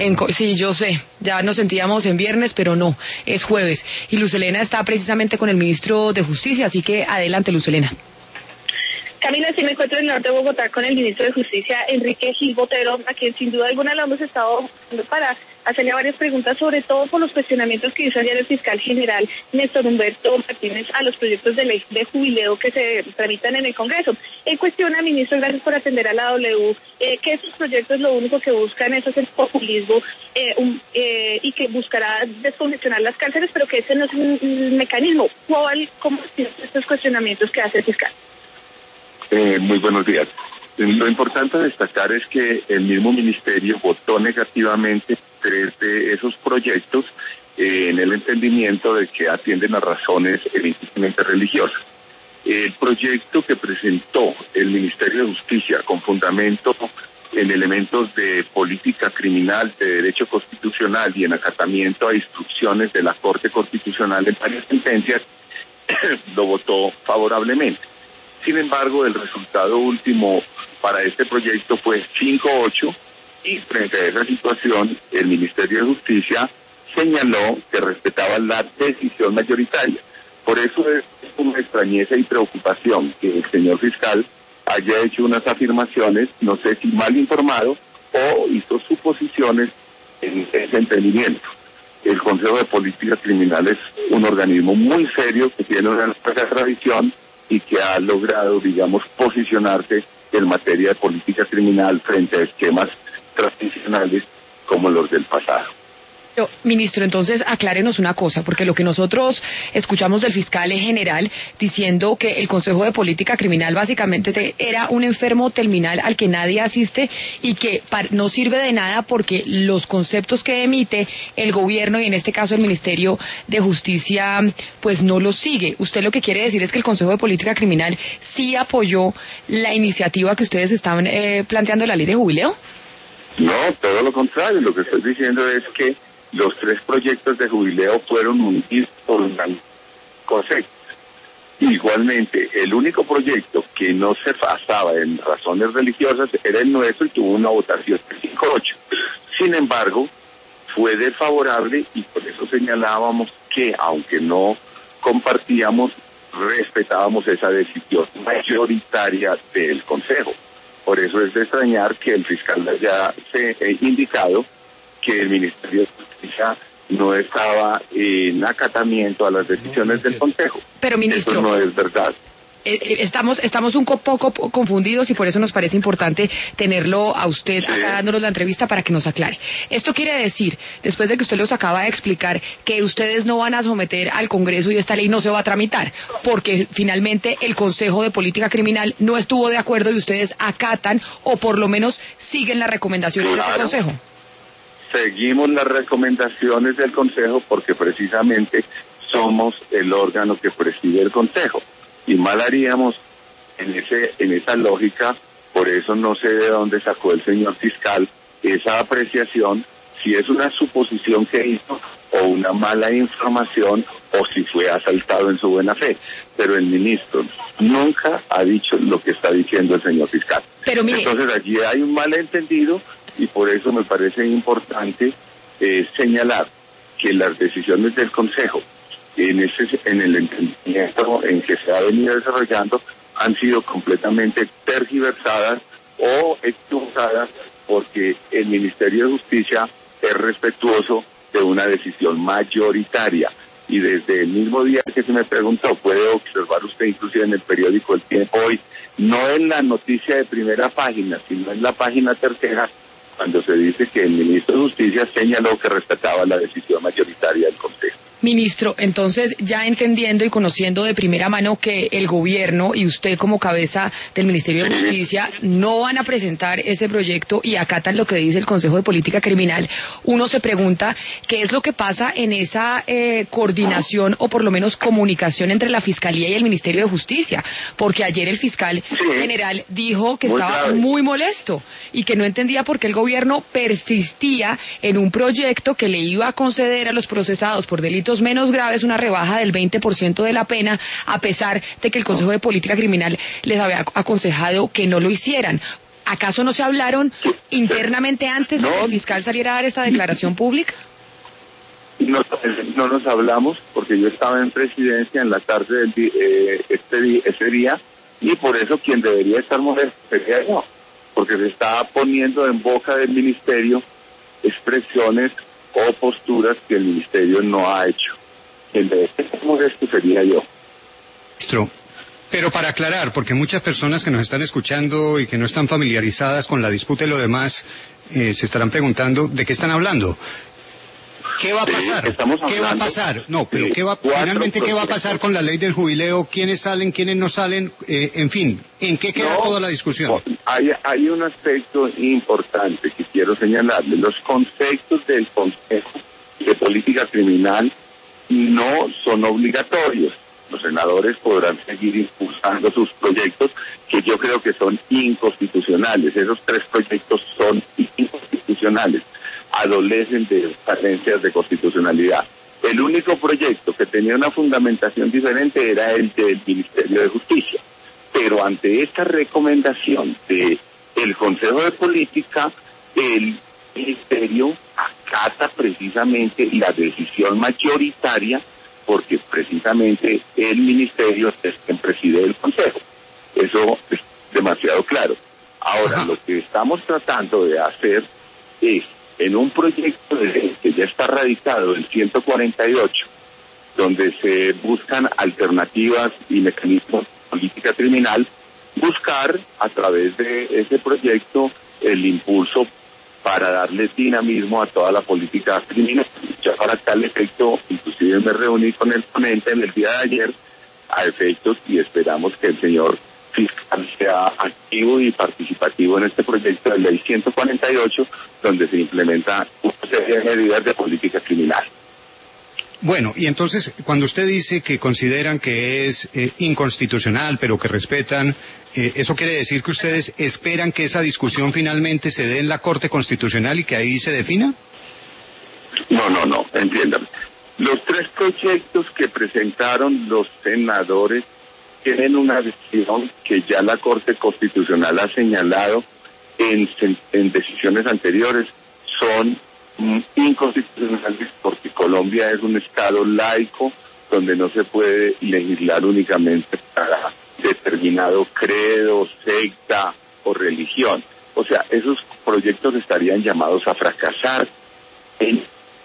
Sí, yo sé, ya nos sentíamos en viernes, pero no, es jueves. Y Luz Helena está precisamente con el ministro de Justicia, así que adelante, Luz Helena. Camila, sí me encuentro en el norte de Bogotá con el ministro de Justicia, Enrique Gil Botero, a quien sin duda alguna lo hemos estado para hacerle varias preguntas, sobre todo por los cuestionamientos que hizo ayer el fiscal general Néstor Humberto Martínez a los proyectos de ley de jubileo que se tramitan en el Congreso. Él cuestiona, ministro, gracias por atender a la W, que estos proyectos lo único que buscan es hacer populismo y que buscará descongestionar las cárceles, pero que ese no es un mecanismo. ¿Cómo estos cuestionamientos que hace el fiscal? Muy buenos días. Lo importante a destacar es que el mismo ministerio votó negativamente 3 de esos proyectos en el entendimiento de que atienden a razones evidentemente religiosas. El proyecto que presentó el Ministerio de Justicia con fundamento en elementos de política criminal, de derecho constitucional y en acatamiento a instrucciones de la Corte Constitucional en varias sentencias, lo votó favorablemente. Sin embargo, el resultado último para este proyecto fue 5-8 y frente a esa situación el Ministerio de Justicia señaló que respetaba la decisión mayoritaria. Por eso es una extrañeza y preocupación que el señor fiscal haya hecho unas afirmaciones, no sé si mal informado o hizo suposiciones en ese entendimiento. El Consejo de Política Criminal es un organismo muy serio que tiene una larga tradición y que ha logrado, digamos, posicionarse en materia de política criminal frente a esquemas tradicionales como los del pasado. Pero, ministro, entonces aclárenos una cosa, porque lo que nosotros escuchamos del fiscal general diciendo que el Consejo de Política Criminal básicamente era un enfermo terminal al que nadie asiste y que no sirve de nada porque los conceptos que emite el gobierno y en este caso el Ministerio de Justicia pues no los sigue. ¿Usted lo que quiere decir es que el Consejo de Política Criminal sí apoyó la iniciativa que ustedes estaban planteando de la ley de jubileo? No, todo lo contrario. Lo que estoy diciendo es que los 3 proyectos de jubileo fueron unidos por un concepto. Igualmente, el único proyecto que no se basaba en razones religiosas era el nuestro y tuvo una votación de 5-8. Sin embargo, fue desfavorable y por eso señalábamos que, aunque no compartíamos, respetábamos esa decisión mayoritaria del Consejo. Por eso es de extrañar que el fiscal haya indicado que el Ministerio de Justicia no estaba en acatamiento a las decisiones del Consejo. Pero, ministro, eso no es verdad. Estamos un poco confundidos y por eso nos parece importante tenerlo a usted acá dándonos la entrevista para que nos aclare. Esto quiere decir, después de que usted los acaba de explicar, que ustedes no van a someter al Congreso y esta ley no se va a tramitar, porque finalmente el Consejo de Política Criminal no estuvo de acuerdo y ustedes acatan o por lo menos siguen las recomendaciones de ese Consejo. Seguimos las recomendaciones del Consejo porque precisamente somos el órgano que preside el Consejo. Y mal haríamos en esa lógica, por eso no sé de dónde sacó el señor fiscal esa apreciación, si es una suposición que hizo o una mala información o si fue asaltado en su buena fe. Pero el ministro nunca ha dicho lo que está diciendo el señor fiscal. Pero mire, entonces allí hay un malentendido y por eso me parece importante señalar que las decisiones del Consejo en el entendimiento en que se ha venido desarrollando han sido completamente tergiversadas o equivocadas porque el Ministerio de Justicia es respetuoso de una decisión mayoritaria y desde el mismo día que se me preguntó, puede observar usted inclusive en el periódico El Tiempo hoy, no en la noticia de primera página, sino en la página tercera, cuando se dice que el ministro de Justicia señaló que respetaba la decisión mayoritaria del Consejo. Ministro, entonces ya entendiendo y conociendo de primera mano que el gobierno y usted como cabeza del Ministerio de Justicia no van a presentar ese proyecto y acatan lo que dice el Consejo de Política Criminal, uno se pregunta qué es lo que pasa en esa coordinación o por lo menos comunicación entre la Fiscalía y el Ministerio de Justicia, porque ayer el fiscal general dijo que estaba muy molesto y que no entendía por qué el gobierno persistía en un proyecto que le iba a conceder a los procesados por delitos menos graves una rebaja del 20% de la pena, a pesar de que el Consejo de Política Criminal les había aconsejado que no lo hicieran. ¿Acaso no se hablaron internamente antes de que el fiscal saliera a dar esta declaración pública? No nos hablamos porque yo estaba en presidencia en la tarde ese día, y por eso quien debería estar molesto sería yo, porque se está poniendo en boca del ministerio expresiones o posturas que el ministerio no ha hecho. Quien debería estar molesto sería yo. Ministro, pero para aclarar, porque muchas personas que nos están escuchando y que no están familiarizadas con la disputa y lo demás, se estarán preguntando de qué están hablando. ¿Qué va a pasar? ¿Qué va a pasar? No, pero finalmente qué va a pasar con la ley del jubileo? ¿Quiénes salen, quiénes no salen? En fin, ¿en qué queda toda la discusión? Hay un aspecto importante que quiero señalarle. Los conceptos del Consejo de Política Criminal no son obligatorios. Los senadores podrán seguir impulsando sus proyectos, que yo creo que son inconstitucionales. Esos 3 proyectos son inconstitucionales, adolecen de carencias de constitucionalidad. El único proyecto que tenía una fundamentación diferente era el del Ministerio de Justicia. Pero ante esta recomendación del Consejo de Política, el Ministerio acata precisamente la decisión mayoritaria, porque precisamente el Ministerio es quien preside el Consejo. Eso es demasiado claro. Ahora, lo que estamos tratando de hacer es, en un proyecto de ley que ya está radicado, el 148, donde se buscan alternativas y mecanismos de política criminal, buscar a través de ese proyecto el impulso para darle dinamismo a toda la política criminal. Ya para tal efecto, inclusive me reuní con el ponente en el día de ayer, a efectos, y esperamos que el señor fiscal sea activo y participativo en este proyecto de ley 148, donde se implementa una serie de medidas de política criminal. Bueno, y entonces, cuando usted dice que consideran que es inconstitucional, pero que respetan, ¿eso quiere decir que ustedes esperan que esa discusión finalmente se dé en la Corte Constitucional y que ahí se defina? No, entiéndame. Los 3 proyectos que presentaron los senadores tienen una decisión que ya la Corte Constitucional ha señalado en decisiones anteriores. Son inconstitucionales porque Colombia es un estado laico donde no se puede legislar únicamente para determinado credo, secta o religión. O sea, esos proyectos estarían llamados a fracasar en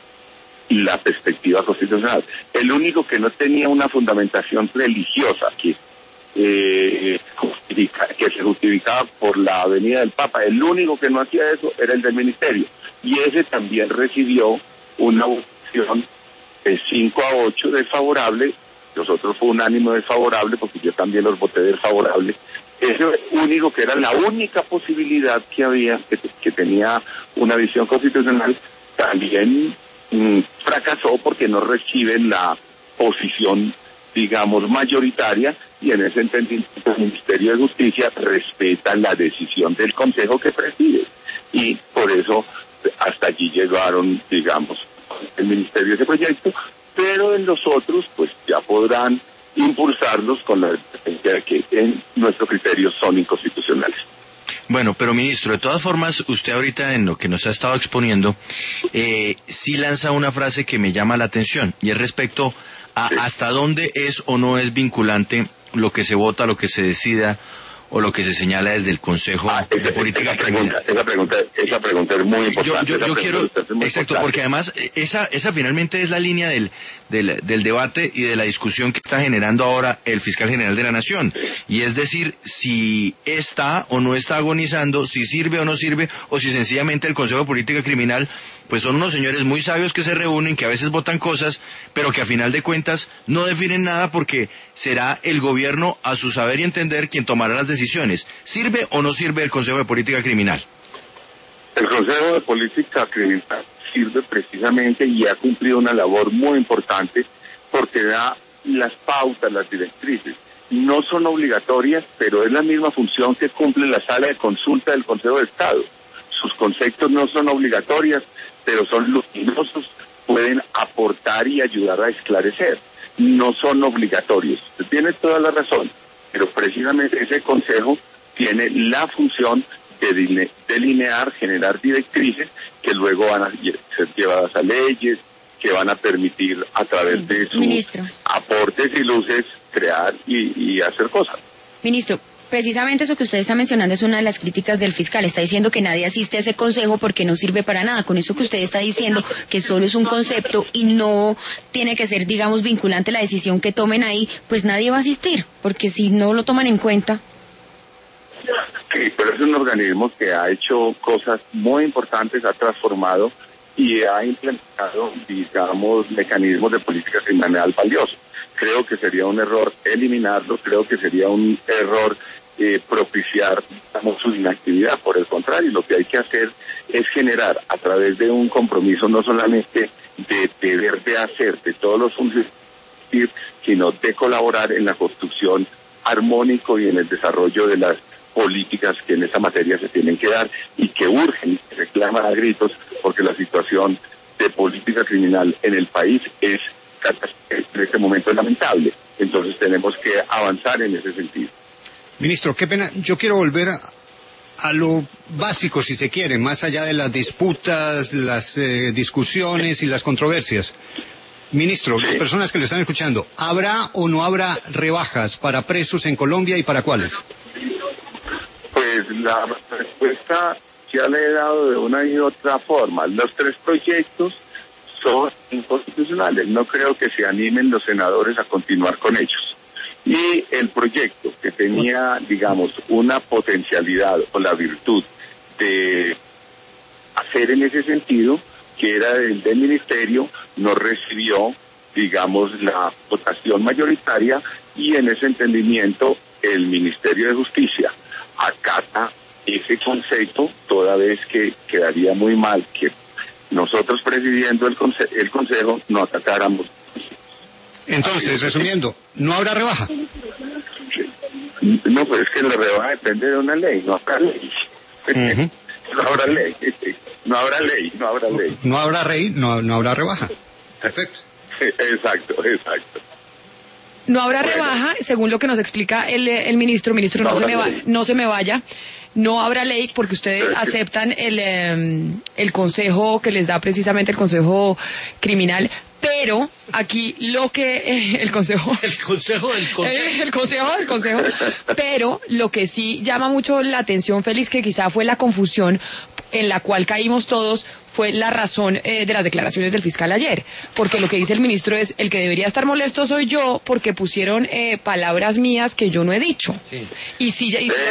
la perspectiva constitucional. El único que no tenía una fundamentación religiosa que se justificaba por la venida del Papa, el único que no hacía eso era el del Ministerio, y ese también recibió una votación de 5-8 desfavorable. Nosotros fue unánime desfavorable porque yo también los voté desfavorable. Ese único, que era la única posibilidad que había, que tenía una visión constitucional, también fracasó porque no reciben la posición, digamos, mayoritaria, y en ese entendimiento el Ministerio de Justicia respeta la decisión del Consejo que preside, y por eso hasta allí llegaron, digamos, el Ministerio de ese proyecto, pero en los otros pues ya podrán impulsarlos con la diferencia de que en nuestro criterio son inconstitucionales. Bueno, pero ministro, de todas formas, usted ahorita en lo que nos ha estado exponiendo, sí lanza una frase que me llama la atención, y es respecto a hasta dónde es o no es vinculante lo que se vota, lo que se decida o lo que se señala desde el Consejo de Política Criminal. Esa pregunta es muy importante. Yo quiero, exacto, importante. porque además esa finalmente es la línea del debate y de la discusión que está generando ahora el Fiscal General de la Nación, y es decir, si está o no está agonizando, si sirve o no sirve, o si sencillamente el Consejo de Política Criminal pues son unos señores muy sabios que se reúnen, que a veces votan cosas, pero que a final de cuentas no definen nada, porque será el gobierno a su saber y entender quien tomará las decisiones. ¿Sirve o no sirve el Consejo de Política Criminal? El Consejo de Política Criminal sirve precisamente y ha cumplido una labor muy importante porque da las pautas, las directrices. No son obligatorias, pero es la misma función que cumple la sala de consulta del Consejo de Estado. Sus conceptos no son obligatorias, pero son luminosos, pueden aportar y ayudar a esclarecer. No son obligatorios. Usted tiene toda la razón, pero precisamente ese consejo tiene la función que delinear, generar directrices que luego van a ser llevadas a leyes, que van a permitir a través de sus aportes y luces crear y hacer cosas. Ministro, precisamente eso que usted está mencionando es una de las críticas del fiscal. Está diciendo que nadie asiste a ese consejo porque no sirve para nada. Con eso que usted está diciendo, que solo es un concepto y no tiene que ser, digamos, vinculante la decisión que tomen ahí, pues nadie va a asistir, porque si no lo toman en cuenta. Sí, pero es un organismo que ha hecho cosas muy importantes, ha transformado y ha implementado, digamos, mecanismos de política criminal valiosos. Creo que sería un error eliminarlo, creo que sería un error propiciar, digamos, su inactividad. Por el contrario, lo que hay que hacer es generar a través de un compromiso no solamente de deber de hacer de todos los funcionarios, sino de colaborar en la construcción armónico y en el desarrollo de las políticas que en esa materia se tienen que dar y que urgen, reclaman a gritos, porque la situación de política criminal en el país es en este momento lamentable. Entonces tenemos que avanzar en ese sentido. Ministro, qué pena, yo quiero volver a lo básico, si se quiere, más allá de las disputas, las discusiones y las controversias. Ministro, las personas que lo están escuchando, ¿habrá o no habrá rebajas para presos en Colombia y para cuáles? Pues la respuesta ya le he dado de una y otra forma. Los 3 proyectos son inconstitucionales. No creo que se animen los senadores a continuar con ellos. Y el proyecto que tenía, digamos, una potencialidad o la virtud de hacer en ese sentido, que era el del ministerio, no recibió, digamos, la votación mayoritaria y en ese entendimiento el Ministerio de Justicia acata ese concepto, toda vez que quedaría muy mal que nosotros presidiendo el Consejo no acatáramos. Entonces, resumiendo, ¿no habrá rebaja? No, pues es que la rebaja depende de una ley, no habrá ley. No habrá ley, no habrá ley, no habrá ley. No habrá ley, no habrá rebaja. Perfecto. Exacto. No habrá rebaja, según lo que nos explica el ministro. Ministro, no se me vaya. No habrá ley porque ustedes aceptan el consejo que les da precisamente el Consejo Criminal, pero aquí lo que el consejo del consejo, pero lo que sí llama mucho la atención, Félix, que quizá fue la confusión en la cual caímos todos, fue la razón de las declaraciones del fiscal ayer, porque lo que dice el ministro es: el que debería estar molesto soy yo porque pusieron palabras mías que yo no he dicho. Sí. Y si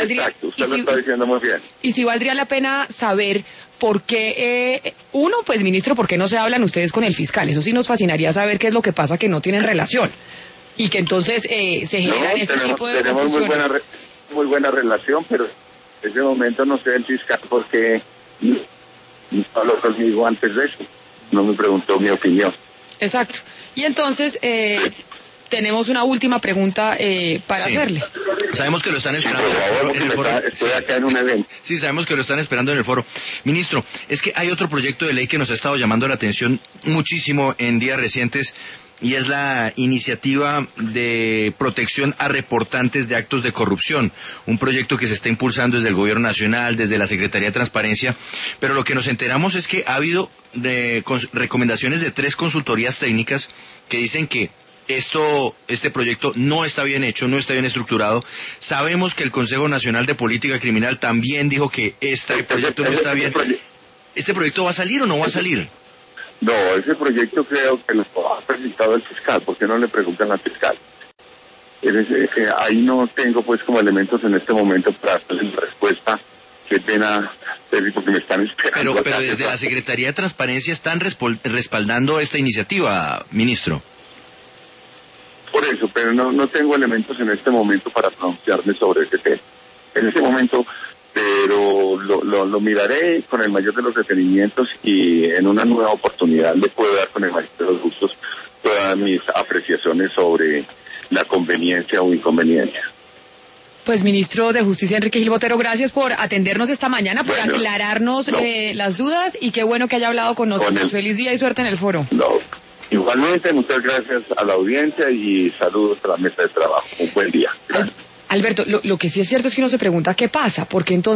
valdría la pena saber por qué, pues ministro, ¿por qué no se hablan ustedes con el fiscal? Eso sí nos fascinaría saber qué es lo que pasa, que no tienen relación y que entonces se generan tipo de tenemos muy buena relación, pero en ese momento no sé el fiscal porque no habló conmigo antes de eso, no me preguntó mi opinión. Exacto. Y entonces tenemos una última pregunta para hacerle. Sabemos que lo están esperando en el foro. Estoy acá en un evento. Sí, sabemos que lo están esperando en el foro. Ministro, es que hay otro proyecto de ley que nos ha estado llamando la atención muchísimo en días recientes, y es la iniciativa de protección a reportantes de actos de corrupción, un proyecto que se está impulsando desde el Gobierno Nacional, desde la Secretaría de Transparencia, pero lo que nos enteramos es que ha habido recomendaciones de 3 consultorías técnicas que dicen que este proyecto no está bien hecho, no está bien estructurado. Sabemos que el Consejo Nacional de Política Criminal también dijo que este proyecto no está bien. ¿Este proyecto va a salir o no va a salir? No, ese proyecto creo que lo ha presentado el fiscal. ¿Por qué no le preguntan al fiscal? Ahí no tengo pues como elementos en este momento para darle respuesta. Qué pena, porque me están esperando. Pero desde la Secretaría de Transparencia están respaldando esta iniciativa, ministro. Por eso, pero no tengo elementos en este momento para pronunciarme sobre ese tema. En ese momento, pero lo miraré con el mayor de los detenimientos y en una nueva oportunidad le puedo dar con el mayor de los gustos todas mis apreciaciones sobre la conveniencia o inconveniencia. Pues, ministro de Justicia, Enrique Gil Botero, gracias por atendernos esta mañana, por aclararnos las dudas, y qué bueno que haya hablado con nosotros. Feliz día y suerte en el foro. Igualmente, muchas gracias a la audiencia y saludos a la mesa de trabajo. Un buen día. Gracias. Alberto, lo que sí es cierto es que uno se pregunta qué pasa, porque entonces